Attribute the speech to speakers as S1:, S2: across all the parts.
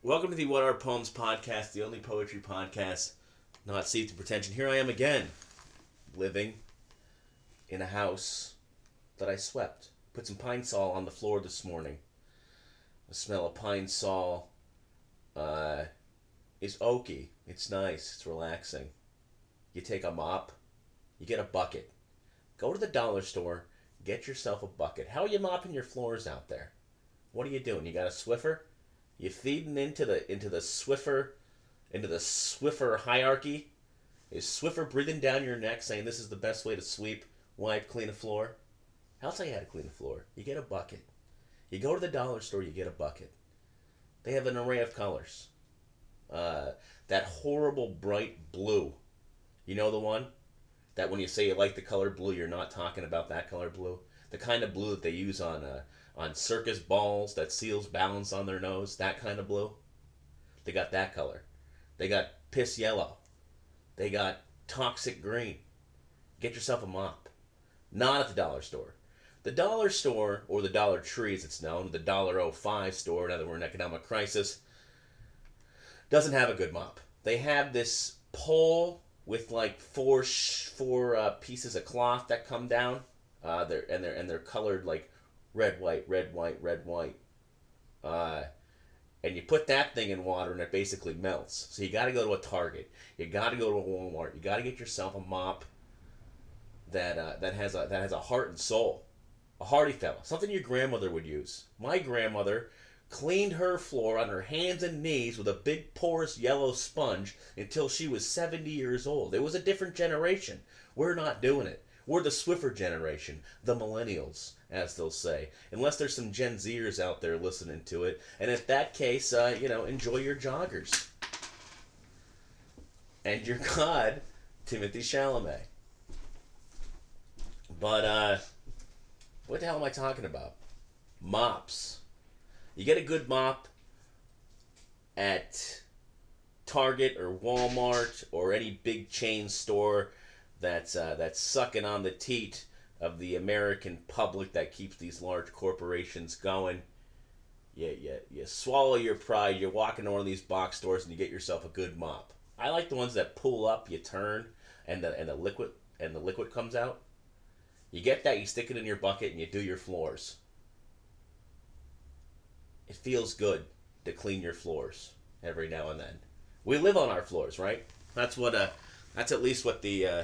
S1: Welcome to the What Are Poems podcast, the only poetry podcast not seeped in pretension. Here I am again, living in a house that I swept. Put some pine sol on the floor this morning. The smell of pine sol is oaky. It's nice. It's relaxing. You take a mop. You get a bucket. Go to the dollar store. Get yourself a bucket. How are you mopping your floors out there? What are you doing? You got a Swiffer? You feeding into the Swiffer hierarchy? Is Swiffer breathing down your neck saying this is the best way to sweep, wipe, clean a floor? I'll tell you how to clean a floor. You get a bucket. You go to the dollar store, you get a bucket. They have an array of colors. That horrible bright blue. You know the one? That when you say you like the color blue, you're not talking about that color blue. The kind of blue that they use on circus balls that seals balance on their nose. That kind of blue. They got that color. They got piss yellow. They got toxic green. Get yourself a mop. Not at the dollar store. The dollar store, or the Dollar Tree as it's known, the $1.05 store, now that we're in an economic crisis, doesn't have a good mop. They have this pole with like four pieces of cloth that come down. They're colored like red, white, red, white, red, white. And you put that thing in water and it basically melts. So you got to go to a Target. You got to go to a Walmart. You got to get yourself a mop that has a heart and soul. A hearty fella. Something your grandmother would use. My grandmother cleaned her floor on her hands and knees with a big porous yellow sponge until she was 70 years old. It was a different generation. We're not doing it. We're the Swiffer generation, the millennials, as they'll say. Unless there's some Gen Zers out there listening to it. And if that case, enjoy your joggers. And your God, Timothy Chalamet. But, what the hell am I talking about? Mops. You get a good mop at Target or Walmart or any big chain store that's sucking on the teat of the American public that keeps these large corporations going. You swallow your pride. You walk into one of these box stores and you get yourself a good mop. I like the ones that pull up, you turn, and the liquid comes out. You get that, you stick it in your bucket, and you do your floors. It feels good to clean your floors every now and then. We live on our floors, right? That's at least what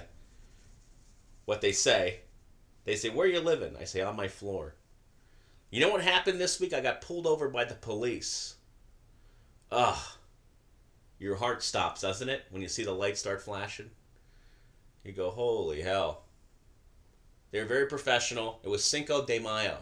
S1: they say. They say, "Where are you living?" I say, "On my floor." You know what happened this week? I got pulled over by the police. Ugh. Your heart stops, doesn't it? When you see the lights start flashing. You go, holy hell. They're very professional. It was Cinco de Mayo.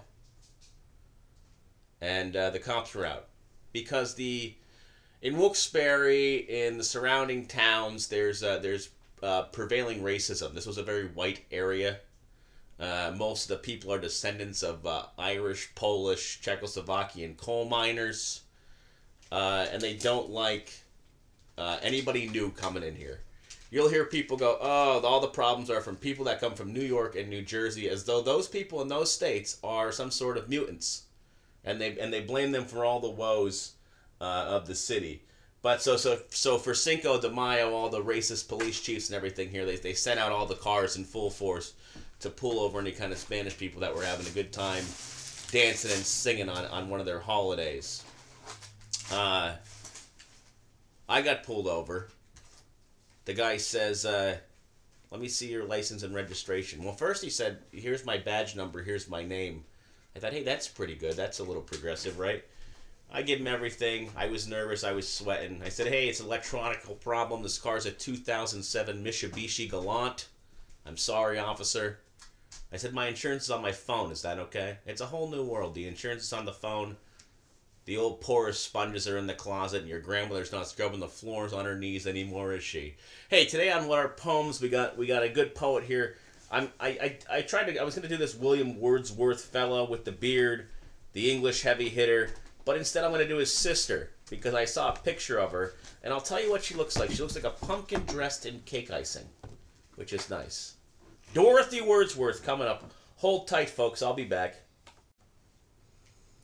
S1: And the cops were out. Because in Wilkes-Barre, in the surrounding towns, there's prevailing racism. This was a very white area. Most of the people are descendants of Irish, Polish, Czechoslovakian coal miners. And they don't like anybody new coming in here. You'll hear people go, "Oh, all the problems are from people that come from New York and New Jersey," as though those people in those states are some sort of mutants, and they blame them for all the woes of the city. But so for Cinco de Mayo, all the racist police chiefs and everything here, they sent out all the cars in full force to pull over any kind of Spanish people that were having a good time dancing and singing on one of their holidays. I got pulled over. The guy says, "Let me see your license and registration." Well, first he said, "Here's my badge number, here's my name." I thought, hey, that's pretty good. That's a little progressive, right? I give him everything. I was nervous. I was sweating. I said, "Hey, it's an electronic problem. This car's a 2007 Mitsubishi Galant. I'm sorry, officer." I said, "My insurance is on my phone. Is that okay?" It's a whole new world. The insurance is on the phone. The old porous sponges are in the closet, and your grandmother's not scrubbing the floors on her knees anymore, is she? Hey, today on What Are Poems, we got a good poet here. I was gonna do this William Wordsworth fellow with the beard, the English heavy hitter, but instead I'm gonna do his sister because I saw a picture of her, and I'll tell you what she looks like. She looks like a pumpkin dressed in cake icing, which is nice. Dorothy Wordsworth coming up. Hold tight, folks. I'll be back.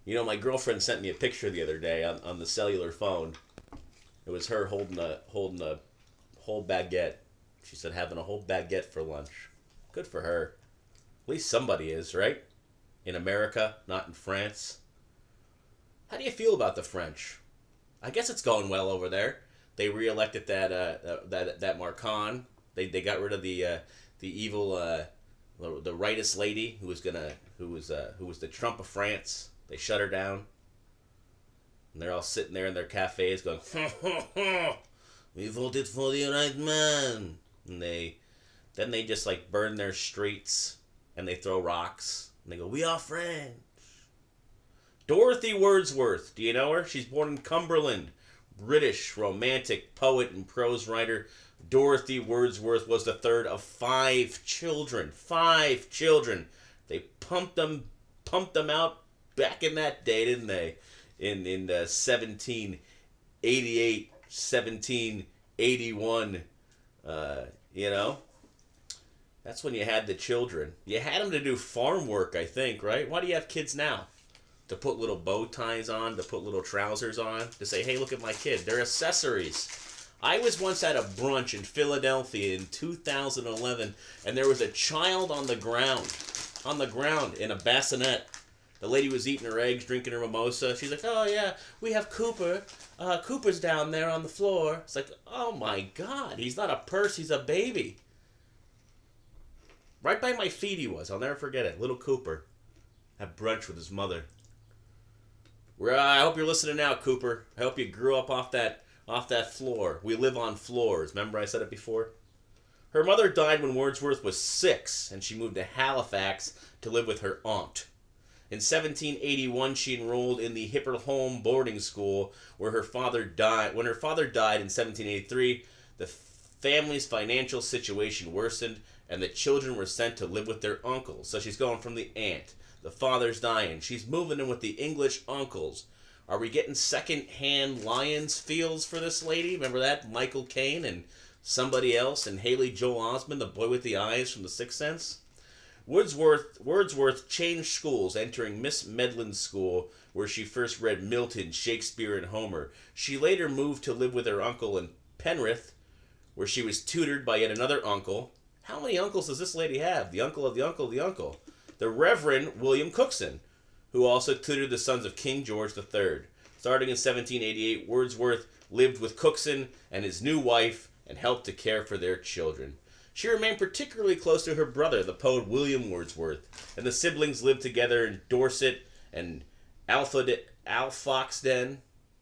S1: You know, my girlfriend sent me a picture the other day on the cellular phone. It was her holding a whole baguette. She said having a whole baguette for lunch. Good for her. At least somebody is, right? In America, not in France. How do you feel about the French? I guess it's going well over there. They re-elected that Marcon. They got rid of the evil the rightist lady who was the Trump of France. They shut her down. And they're all sitting there in their cafes going, we voted for the right man. And then they just like burn their streets and they throw rocks and they go, we are French. Dorothy Wordsworth, do you know her? She's born in Cumberland. British romantic poet and prose writer. Dorothy Wordsworth was the third of 5 children. 5 children. They pumped them out back in that day, didn't they? In 1788, 1781, you know? That's when you had the children. You had them to do farm work, I think, right? Why do you have kids now? To put little bow ties on, to put little trousers on, to say, hey, look at my kid. They're accessories. I was once at a brunch in Philadelphia in 2011, and there was a child on the ground in a bassinet. The lady was eating her eggs, drinking her mimosa. She's like, oh, yeah, we have Cooper. Cooper's down there on the floor. It's like, oh, my God. He's not a purse. He's a baby. Right by my feet he was. I'll never forget it. Little Cooper. Had brunch with his mother. I hope you're listening now, Cooper. I hope you grew up off that floor. We live on floors. Remember I said it before? Her mother died when Wordsworth was 6, and she moved to Halifax to live with her aunt. In 1781, she enrolled in the Hipperholm boarding school where her father died. When her father died in 1783, the family's financial situation worsened, and the children were sent to live with their uncles. So she's going from the aunt. The father's dying. She's moving in with the English uncles. Are we getting second-hand Lions feels for this lady? Remember that? Michael Caine and somebody else, and Haley Joel Osment, the boy with the eyes from The Sixth Sense? Wordsworth changed schools, entering Miss Medlin's school, where she first read Milton, Shakespeare, and Homer. She later moved to live with her uncle in Penrith, where she was tutored by yet another uncle. How many uncles does this lady have? The uncle of the uncle of the uncle. The Reverend William Cookson, who also tutored the sons of King George III. Starting in 1788, Wordsworth lived with Cookson and his new wife and helped to care for their children. She remained particularly close to her brother, the poet William Wordsworth, and the siblings lived together in Dorset and Alfoxden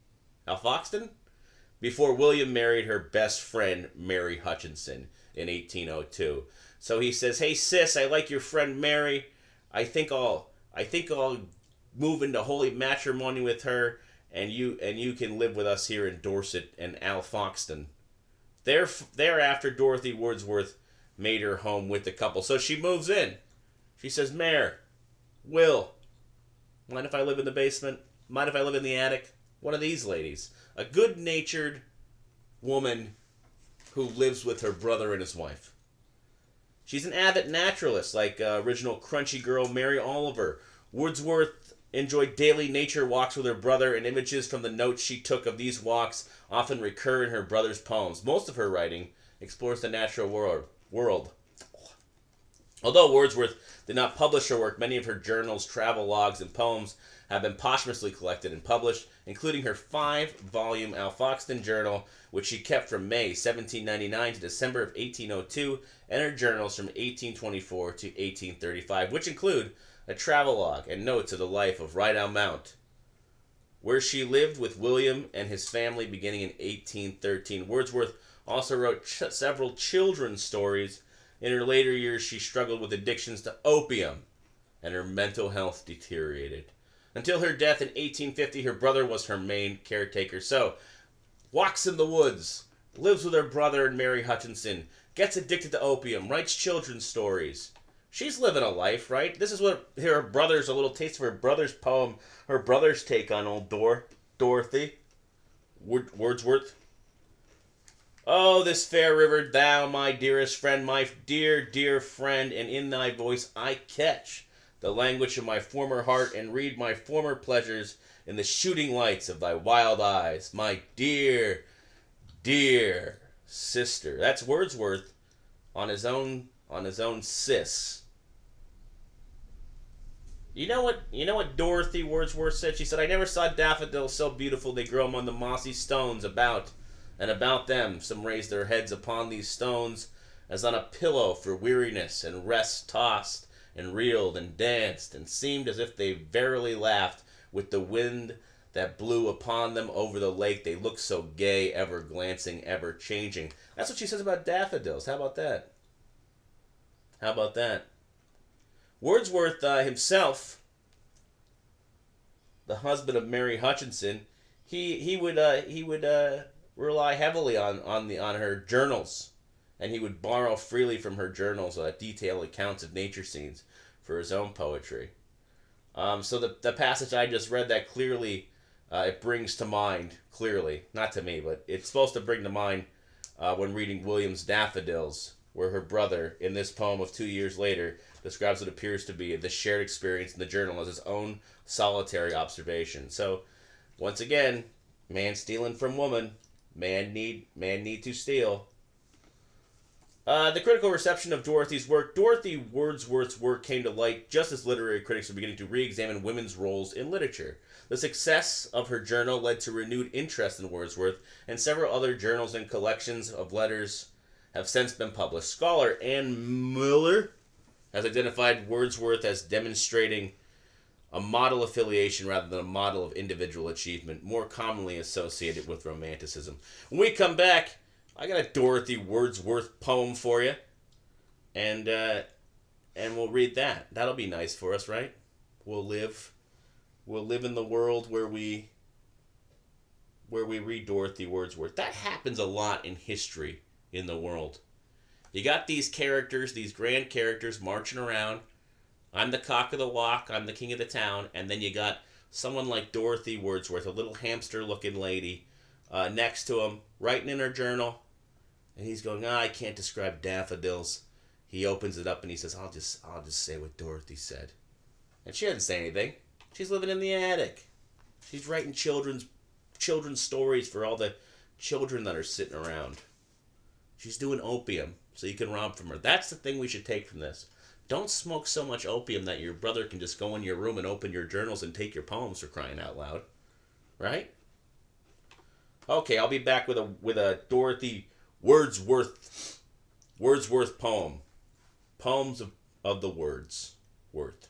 S1: before William married her best friend, Mary Hutchinson, in 1802. So he says, hey sis, I like your friend Mary. I think I'll move into holy matrimony with her, and you can live with us here in Dorset and Alfoxden. Thereafter, Dorothy Wordsworth made her home with the couple. So she moves in. She says, Mayor, Will, mind if I live in the basement? Mind if I live in the attic? One of these ladies. A good-natured woman who lives with her brother and his wife. She's an avid naturalist, like original Crunchy Girl Mary Oliver. Wordsworth enjoyed daily nature walks with her brother, and images from the notes she took of these walks often recur in her brother's poems. Most of her writing explores the natural world. Although Wordsworth did not publish her work, many of her journals, travel logs, and poems have been posthumously collected and published, including her 5-volume Alfoxden Journal, which she kept from May 1799 to December of 1802, and her journals from 1824 to 1835, which include a travelogue and notes of the life of Rydal Mount, where she lived with William and his family beginning in 1813. Wordsworth also wrote several children's stories. In her later years, she struggled with addictions to opium, and her mental health deteriorated. Until her death in 1850, her brother was her main caretaker. So, walks in the woods, lives with her brother and Mary Hutchinson, gets addicted to opium, writes children's stories. She's living a life, right? This is what her brother's, a little taste of her brother's poem, her brother's take on old Dorothy Wordsworth. Oh, this fair river, thou, my dearest friend, my dear, dear friend, and in thy voice I catch the language of my former heart, and read my former pleasures in the shooting lights of thy wild eyes, my dear, dear sister. That's Wordsworth on his own sis. You know what Dorothy Wordsworth said? She said, I never saw daffodils so beautiful they grow among the mossy stones about them. Some raise their heads upon these stones as on a pillow for weariness, and rest tossed and reeled and danced, and seemed as if they verily laughed with the wind that blew upon them over the lake. They looked so gay, ever glancing, ever changing. That's what she says about daffodils. How about that? How about that? Wordsworth himself, the husband of Mary Hutchinson, he would rely heavily on her journals, and he would borrow freely from her journals detailed accounts of nature scenes for his own poetry. So the passage I just read, that clearly it brings to mind, clearly, not to me, but it's supposed to bring to mind when reading William's Daffodils, where her brother, in this poem of 2 years later, describes what appears to be the shared experience in the journal as his own solitary observation. So, once again, man stealing from woman, man need to steal. The critical reception of Dorothy's work. Dorothy Wordsworth's work came to light just as literary critics were beginning to re-examine women's roles in literature. The success of her journal led to renewed interest in Wordsworth, and several other journals and collections of letters have since been published. Scholar Ann Miller has identified Wordsworth as demonstrating a model affiliation rather than a model of individual achievement, more commonly associated with Romanticism. When we come back, I got a Dorothy Wordsworth poem for you, and we'll read that. That'll be nice for us, right? We'll live in the world where we read Dorothy Wordsworth. That happens a lot in history in the world. You got these characters, these grand characters marching around. I'm the cock of the walk, I'm the king of the town, and then you got someone like Dorothy Wordsworth, a little hamster-looking lady, next to him, writing in her journal, and he's going, I can't describe daffodils. He opens it up and he says, I'll just say what Dorothy said. And she doesn't say anything. She's living in the attic. She's writing children's stories for all the children that are sitting around. She's doing opium so you can rob from her. That's the thing we should take from this. Don't smoke so much opium that your brother can just go in your room and open your journals and take your poems, for crying out loud. Right? Okay, I'll be back with a Dorothy Wordsworth poem. Poems of the words. Worth.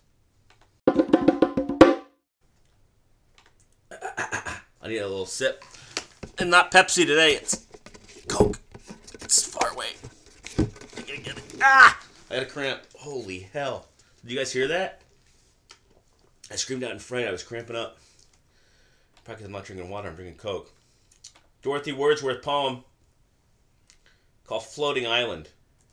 S1: I need a little sip. And not Pepsi today, it's Coke. It's far away. I gotta get it. I had a cramp. Holy hell. Did you guys hear that? I screamed out in fright. I was cramping up. Probably because I'm not drinking water, I'm drinking Coke. Dorothy Wordsworth poem called Floating Island.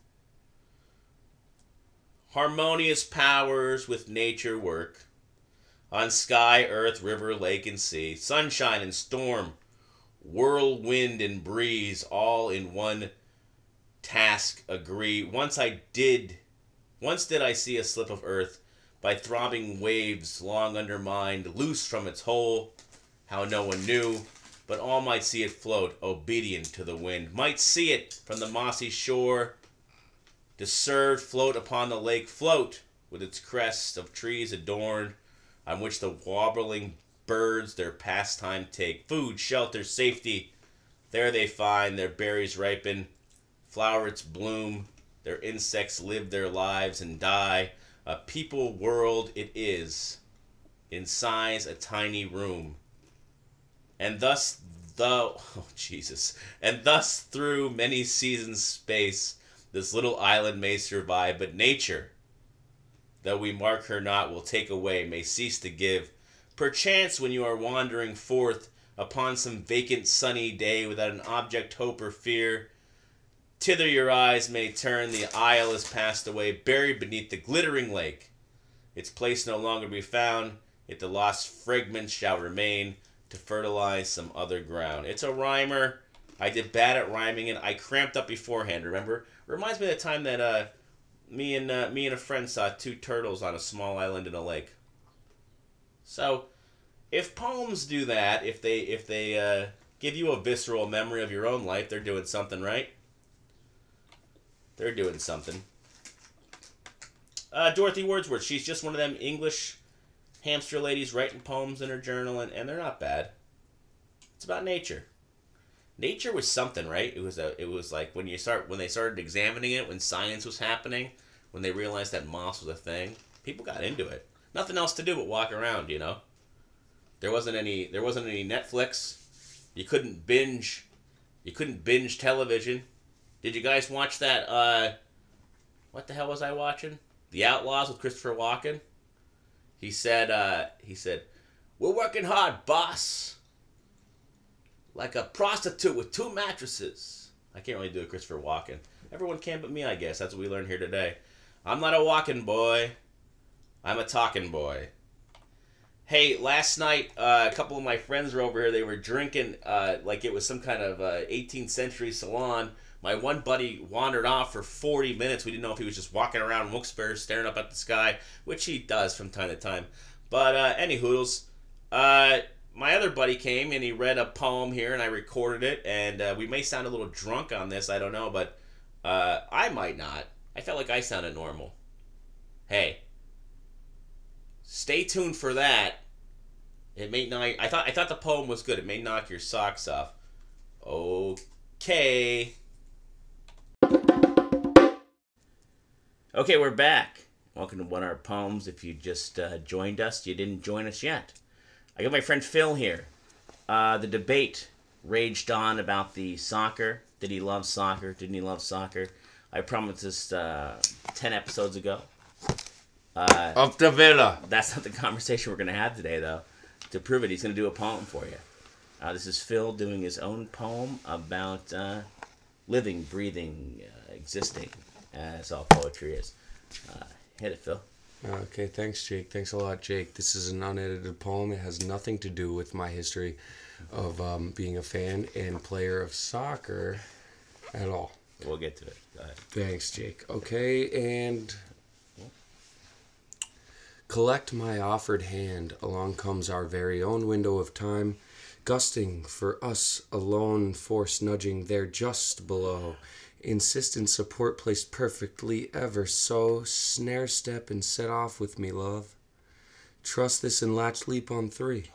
S1: Harmonious powers with nature work on sky, earth, river, lake, and sea. Sunshine and storm, whirlwind and breeze, all in one task agree. Once did I see a slip of earth by throbbing waves long undermined, loose from its hole, how no one knew, but all might see it float, obedient to the wind, might see it from the mossy shore, deserved float upon the lake, float with its crest of trees adorned, on which the warbling birds their pastime take. Food, shelter, safety, there they find, their berries ripen, flowerets bloom, their insects live their lives and die. A people world it is, in size a tiny room. And thus through many seasons space, this little island may survive, but nature, though we mark her not, will take away, may cease to give. Perchance when you are wandering forth upon some vacant sunny day without an object, hope, or fear, thither your eyes may turn, the isle is passed away, buried beneath the glittering lake. Its place no longer be found, yet the lost fragments shall remain to fertilize some other ground. It's a rhymer. I did bad at rhyming it. I cramped up beforehand, remember? Reminds me of the time that Me and a friend saw two turtles on a small island in a lake. So, if poems do that, if they give you a visceral memory of your own life, they're doing something right. They're doing something. Dorothy Wordsworth, she's just one of them English hamster ladies writing poems in her journal, and they're not bad. It's about nature. Nature was something, right? It was like when they started examining it, when science was happening, when they realized that moss was a thing, people got into it. Nothing else to do but walk around, you know. There wasn't any Netflix. You couldn't binge television. Did you guys watch that what the hell was I watching? The Outlaws with Christopher Walken. He said, "We're working hard, boss. Like a prostitute with two mattresses." I can't really do a Christopher Walken. Everyone can but me, I guess. That's what we learned here today. I'm not a walking boy. I'm a talking boy. Hey, last night, a couple of my friends were over here. They were drinking like it was some kind of 18th century salon. My one buddy wandered off for 40 minutes. We didn't know if he was just walking around Wilkes-Barre staring up at the sky, which he does from time to time. But any hoodles, my other buddy came and he read a poem here and I recorded it. And we may sound a little drunk on this, I don't know, but I might not. I felt like I sounded normal. Hey, stay tuned for that. It may not. I thought the poem was good. It may knock your socks off. Okay. Okay, we're back. Welcome to One Art Poems. If you just joined us, you didn't join us yet. I got my friend Phil here. The debate raged on about the soccer. Did he love soccer? Didn't he love soccer? I promised this 10 episodes ago.
S2: Of the Villa.
S1: That's not the conversation we're going to have today, though. To prove it, he's going to do a poem for you. This is Phil doing his own poem about living, breathing, existing, as all poetry is. Hit it, Phil.
S2: Okay, thanks, Jake. Thanks a lot, Jake. This is an unedited poem. It has nothing to do with my history of being a fan and player of soccer at all.
S1: We'll get to it. Go ahead.
S2: Thanks, Jake. Okay, and... Collect my offered hand, along comes our very own window of time, gusting for us alone, force nudging there just below, insistent support placed perfectly ever so, snare step and set off with me, love. Trust this and latch leap on 3.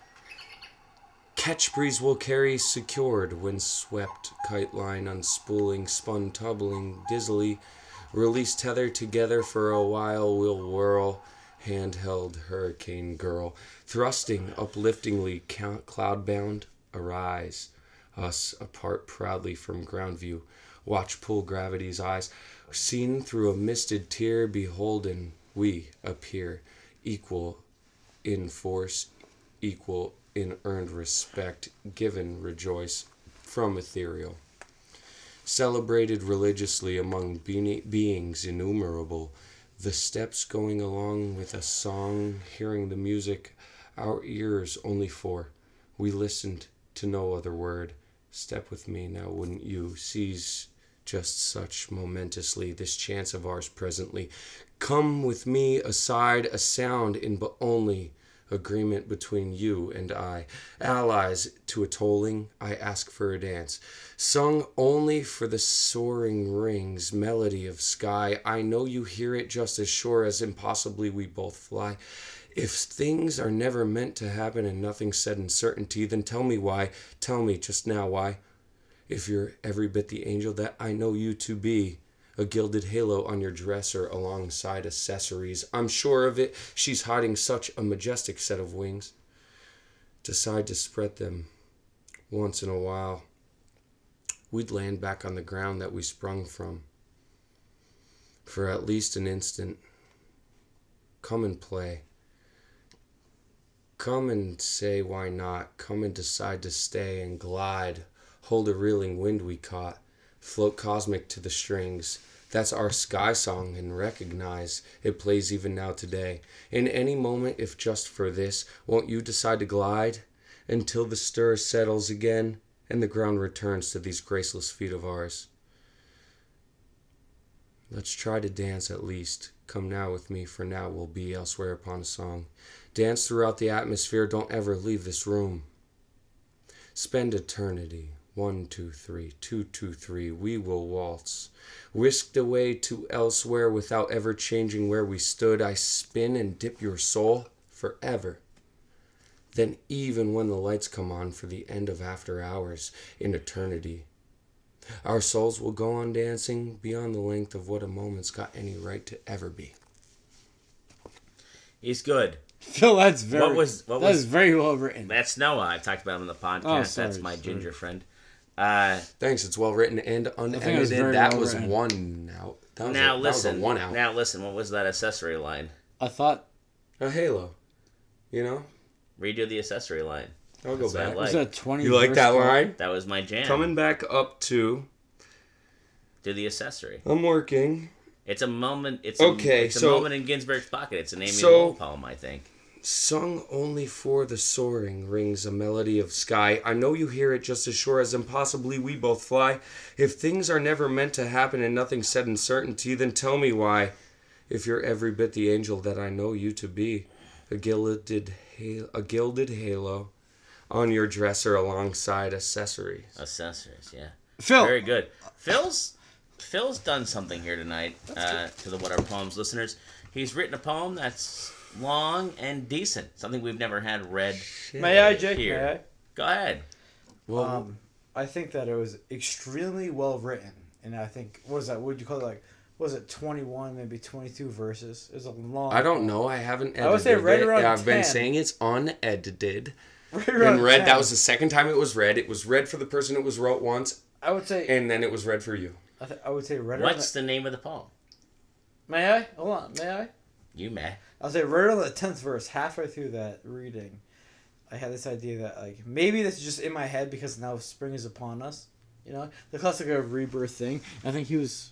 S2: Catch breeze will carry secured when swept, kite line unspooling, spun tumbling dizzily, release tether together for a while we'll whirl, handheld hurricane girl, thrusting upliftingly cloud-bound, arise, us apart proudly from ground view, watch pull gravity's eyes, seen through a misted tear, beholden, we appear, equal in force, equal in earned respect, given rejoice from ethereal. Celebrated religiously among beings innumerable, the steps going along with a song, hearing the music, our ears only for. We listened to no other word. Step with me now, wouldn't you? Seize just such momentously this chance of ours presently. Come with me aside, a sound in but only agreement between you and I. Allies to a tolling, I ask for a dance. Sung only for the soaring rings, melody of sky. I know you hear it just as sure as impossibly we both fly. If things are never meant to happen and nothing said in certainty, then tell me why. Tell me just now why. If you're every bit the angel that I know you to be, a gilded halo on your dresser alongside accessories. I'm sure of it, she's hiding such a majestic set of wings. Decide to spread them once in a while. We'd land back on the ground that we sprung from. For at least an instant. Come and play. Come and say why not. Come and decide to stay and glide. Hold a reeling wind we caught. Float cosmic to the strings. That's our sky song, and recognize it plays even now today. In any moment, if just for this, won't you decide to glide until the stir settles again and the ground returns to these graceless feet of ours? Let's try to dance at least. Come now with me, for now we'll be elsewhere upon a song. Dance throughout the atmosphere, don't ever leave this room. Spend eternity. 1, 2, 3, 2, 2, 3, we will waltz. Whisked away to elsewhere without ever changing where we stood. I spin and dip your soul forever. Then even when the lights come on for the end of after hours in eternity, our souls will go on dancing beyond the length of what a moment's got any right to ever be.
S1: He's good.
S3: Phil, that's very
S1: That
S3: is very well written.
S1: That's Noah. I've talked about him on the podcast.
S3: Oh, sorry,
S1: That's my
S3: sorry.
S1: ginger friend.
S2: Thanks, it's well written and
S3: think it was
S2: unedited.
S3: very
S2: That
S3: well
S2: was
S3: written.
S2: one out. That was
S1: Now
S2: a
S1: listen.
S2: one out.
S1: Now listen. What was that accessory line?
S3: I thought
S2: A halo. You know?
S1: Redo the accessory line.
S2: I'll go
S1: That's what I
S2: back.
S1: like.
S3: was that 20.
S2: You like
S3: verse
S2: that
S3: song?
S2: line?
S1: That was my jam.
S2: Coming back up to
S1: Do the accessory.
S2: I'm working.
S1: It's a moment. It's
S2: Okay,
S1: a
S2: so-
S1: moment in Ginsberg's pocket. It's an Amy
S2: so-
S1: Lowell poem, I think.
S2: Sung only for the soaring rings a melody of sky. I know you hear it just as sure as impossibly we both fly. If things are never meant to happen and nothing's said in certainty, then tell me why. If you're every bit the angel that I know you to be, a gilded halo on your dresser alongside accessories.
S1: Accessories, yeah.
S3: Phil.
S1: Very good. Phil's done something here tonight to the What Are Poems listeners. He's written a poem that's long and decent. Something we've never had read
S3: May I, Jake?
S1: here.
S3: May I?
S1: Go ahead.
S2: Well,
S3: I think that it was extremely well written, and I think what was that? What would you call it? Like, what was it 21, maybe 22 verses? It was a long.
S2: I don't know. I haven't edited
S3: I would say right
S2: it.
S3: around
S2: I've been
S3: 10.
S2: saying it's unedited.
S3: Right around
S2: And read.
S3: 10.
S2: That was the second time it was read. It was read for the person it was wrote once,
S3: I would say.
S2: and then it was read for you.
S3: I would say right
S1: What's
S3: around.
S1: the name of the poem?
S3: May I? Hold on. May I?
S1: You may.
S3: I'll say right on the 10th verse, halfway through that reading, I had this idea that like maybe this is just in my head because now spring is upon us. You know, the classic rebirth thing. I think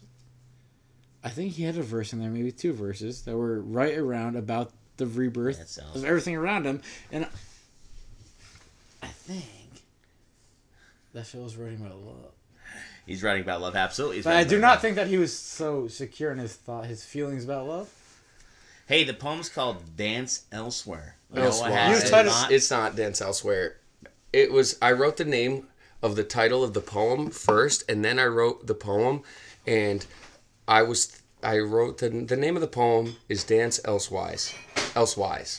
S3: he had a verse in there, maybe 2 verses that were right around about the rebirth
S1: That sounds-
S3: of everything around him, and I think that Phil was writing about love.
S1: He's writing about love. Absolutely. He's
S3: But I
S1: writing
S3: do
S1: about
S3: not
S1: love.
S3: think that he was so secure in his feelings about love.
S1: Hey, the poem's called Dance Elsewhere.
S2: Elsewhere.
S1: Noah has
S3: You
S1: it
S3: tried to-
S1: not-
S2: It's not Dance Elsewhere. It was. I wrote the name of the title of the poem first, and then I wrote the poem, and I wrote the name of the poem is Dance Elsewise. Elsewise.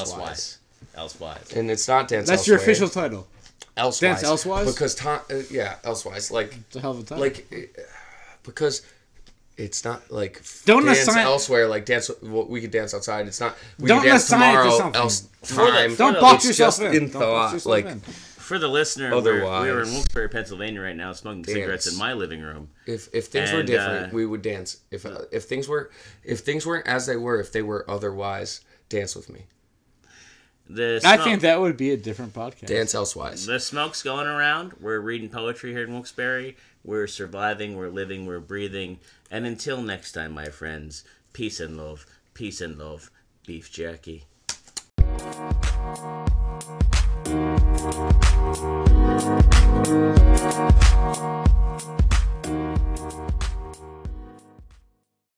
S2: And it's not Dance
S3: That's
S2: Elsewhere.
S3: your official title.
S2: Elsewise.
S3: Dance Elsewise?
S2: Because yeah, Elsewise. Like
S3: It's a hell of a title.
S2: because it's not like
S3: Don't
S2: dance
S3: assign-
S2: elsewhere. Like dance, well, we could dance outside. It's not. We
S3: Don't
S2: could dance
S3: assign it to
S2: tomorrow.
S3: something.
S2: Else
S1: For the-
S2: time.
S1: for
S3: Don't
S1: the-
S3: box
S2: it's
S3: yourself
S2: just
S3: in.
S2: in
S3: Don't
S2: thought,
S3: box yourself
S2: like-
S3: in.
S1: For the listener,
S2: Otherwise-
S1: we were in Wilkes-Barre, Pennsylvania right now, smoking cigarettes
S2: Dance.
S1: in my living room.
S2: If things were
S1: And,
S2: different, we would dance. If things weren't as they were, if they were otherwise, dance with me.
S3: I think that would be a different podcast.
S2: Dance elsewise.
S1: The smoke's going around. We're reading poetry here in Wilkes-Barre. We're surviving, we're living, we're breathing. And until next time, my friends, peace and love, beef jerky.
S2: Thank you.